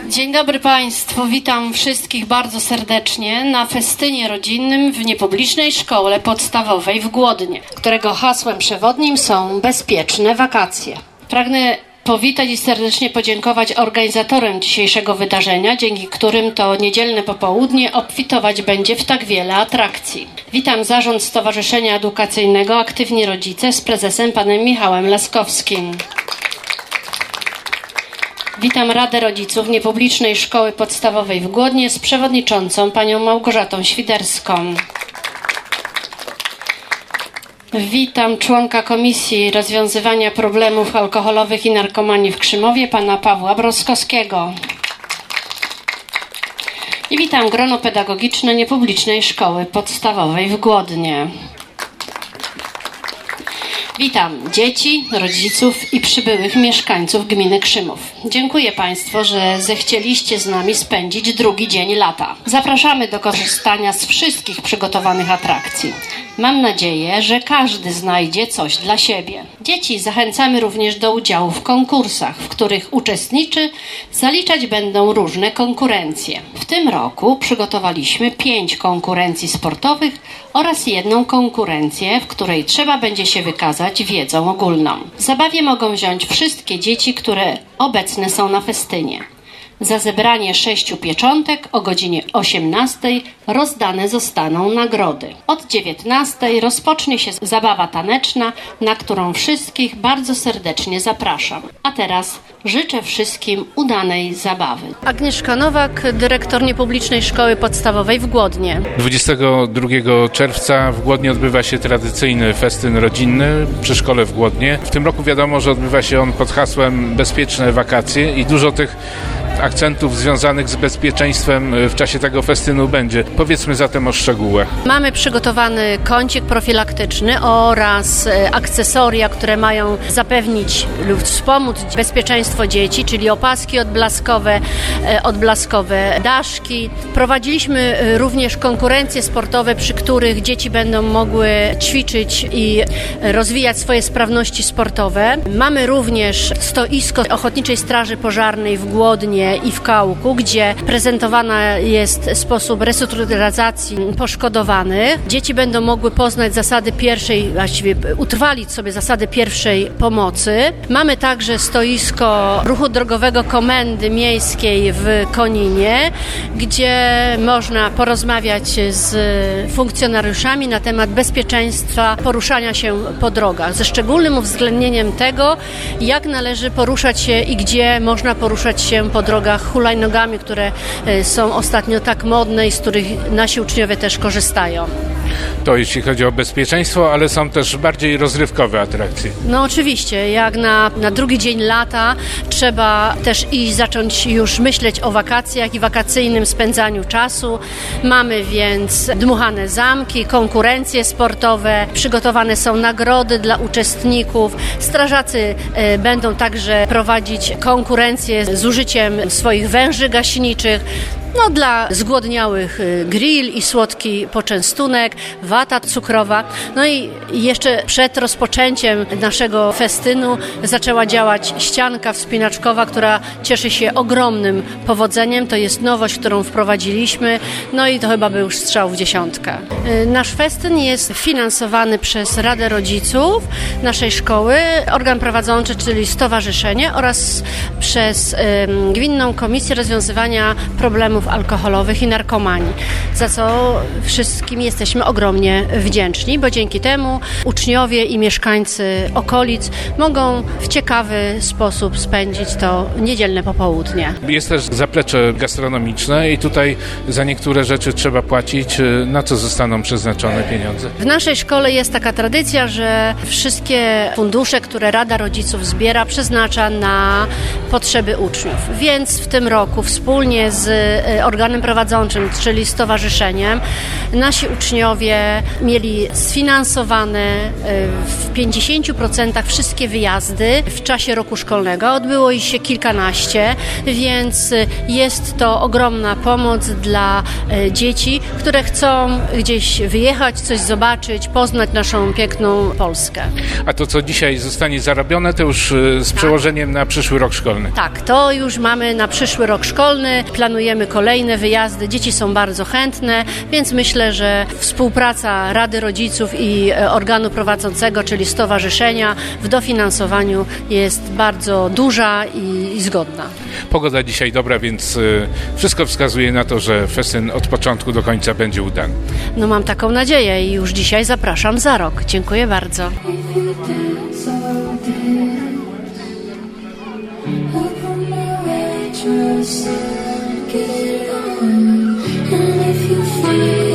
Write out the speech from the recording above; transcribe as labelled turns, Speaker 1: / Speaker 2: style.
Speaker 1: Dzień dobry Państwu, witam wszystkich bardzo serdecznie na festynie rodzinnym w niepublicznej szkole podstawowej w Głodnie, którego hasłem przewodnim są bezpieczne wakacje. Pragnę powitać i serdecznie podziękować organizatorem dzisiejszego wydarzenia, dzięki którym to niedzielne popołudnie obfitować będzie w tak wiele atrakcji. Witam zarząd Stowarzyszenia Edukacyjnego Aktywni Rodzice z prezesem panem Michałem Laskowskim. Witam Radę Rodziców Niepublicznej Szkoły Podstawowej w Głodnie z przewodniczącą panią Małgorzatą Świderską. Witam członka Komisji Rozwiązywania Problemów Alkoholowych i Narkomanii w Krzymowie, pana Pawła Broskowskiego. I witam grono pedagogiczne Niepublicznej Szkoły Podstawowej w Głodnie. Witam dzieci, rodziców i przybyłych mieszkańców gminy Krzymów. Dziękuję Państwu, że zechcieliście z nami spędzić drugi dzień lata. Zapraszamy do korzystania z wszystkich przygotowanych atrakcji. Mam nadzieję, że każdy znajdzie coś dla siebie. Dzieci zachęcamy również do udziału w konkursach, w których uczestniczy zaliczać będą różne konkurencje. W tym roku przygotowaliśmy 5 konkurencji sportowych oraz 1 konkurencję, w której trzeba będzie się wykazać wiedzą ogólną. W zabawie mogą wziąć wszystkie dzieci, które obecne są na festynie. Za zebranie 6 pieczątek o godzinie 18 rozdane zostaną nagrody. Od 19 rozpocznie się zabawa taneczna, na którą wszystkich bardzo serdecznie zapraszam. A teraz życzę wszystkim udanej zabawy. Agnieszka Nowak, dyrektor Niepublicznej Szkoły Podstawowej w Głodnie.
Speaker 2: 22 czerwca w Głodnie odbywa się tradycyjny festyn rodzinny przy szkole w Głodnie. W tym roku wiadomo, że odbywa się on pod hasłem bezpieczne wakacje i dużo tych akcentów związanych z bezpieczeństwem w czasie tego festynu będzie. Powiedzmy zatem o szczegółach.
Speaker 1: Mamy przygotowany kącik profilaktyczny oraz akcesoria, które mają zapewnić lub wspomóc bezpieczeństwo dzieci, czyli opaski odblaskowe daszki. Prowadziliśmy również konkurencje sportowe, przy których dzieci będą mogły ćwiczyć i rozwijać swoje sprawności sportowe. Mamy również stoisko Ochotniczej Straży Pożarnej w Głodnie i w Kałku, gdzie prezentowany jest sposób restrukturyzacji poszkodowanych. Dzieci będą mogły poznać zasady właściwie utrwalić sobie zasady pierwszej pomocy. Mamy także stoisko ruchu drogowego Komendy Miejskiej w Koninie, gdzie można porozmawiać z funkcjonariuszami na temat bezpieczeństwa poruszania się po drogach, ze szczególnym uwzględnieniem tego, jak należy poruszać się i gdzie można poruszać się po drogach hulajnogami, które są ostatnio tak modne i z których nasi uczniowie też korzystają.
Speaker 2: To jeśli chodzi o bezpieczeństwo, ale są też bardziej rozrywkowe atrakcje.
Speaker 1: No oczywiście, jak na drugi dzień lata trzeba też i zacząć już myśleć o wakacjach i wakacyjnym spędzaniu czasu. Mamy więc dmuchane zamki, konkurencje sportowe, przygotowane są nagrody dla uczestników. Strażacy będą także prowadzić konkurencje z użyciem swoich węży gaśniczych. Dla zgłodniałych grill i słodki poczęstunek, wata cukrowa. No i jeszcze przed rozpoczęciem naszego festynu zaczęła działać ścianka wspinaczkowa, która cieszy się ogromnym powodzeniem. To jest nowość, którą wprowadziliśmy. No i to chyba był już strzał w dziesiątkę. Nasz festyn jest finansowany przez Radę Rodziców naszej szkoły, organ prowadzący, czyli stowarzyszenie, oraz przez Gminną Komisję Rozwiązywania Problemów Alkoholowych i Narkomanii, za co wszystkim jesteśmy ogromnie wdzięczni, bo dzięki temu uczniowie i mieszkańcy okolic mogą w ciekawy sposób spędzić to niedzielne popołudnie.
Speaker 2: Jest też zaplecze gastronomiczne i tutaj za niektóre rzeczy trzeba płacić. Na co zostaną przeznaczone pieniądze?
Speaker 1: W naszej szkole jest taka tradycja, że wszystkie fundusze, które Rada Rodziców zbiera, przeznacza na potrzeby uczniów. Więc w tym roku wspólnie z organem prowadzącym, czyli stowarzyszeniem, nasi uczniowie mieli sfinansowane w 50% wszystkie wyjazdy w czasie roku szkolnego. Odbyło ich się kilkanaście, więc jest to ogromna pomoc dla dzieci, które chcą gdzieś wyjechać, coś zobaczyć, poznać naszą piękną Polskę.
Speaker 2: A to, co dzisiaj zostanie zarobione, to już z przełożeniem na przyszły rok szkolny?
Speaker 1: Tak, to już mamy na przyszły rok szkolny. Planujemy kolejne wyjazdy. Dzieci są bardzo chętne, więc myślę, że współpraca Rady Rodziców i organu prowadzącego, czyli stowarzyszenia, w dofinansowaniu jest bardzo duża i zgodna.
Speaker 2: Pogoda dzisiaj dobra, więc wszystko wskazuje na to, że festyn od początku do końca będzie udany.
Speaker 1: No mam taką nadzieję i już dzisiaj zapraszam za rok. Dziękuję bardzo.
Speaker 3: Just get on, and if you feel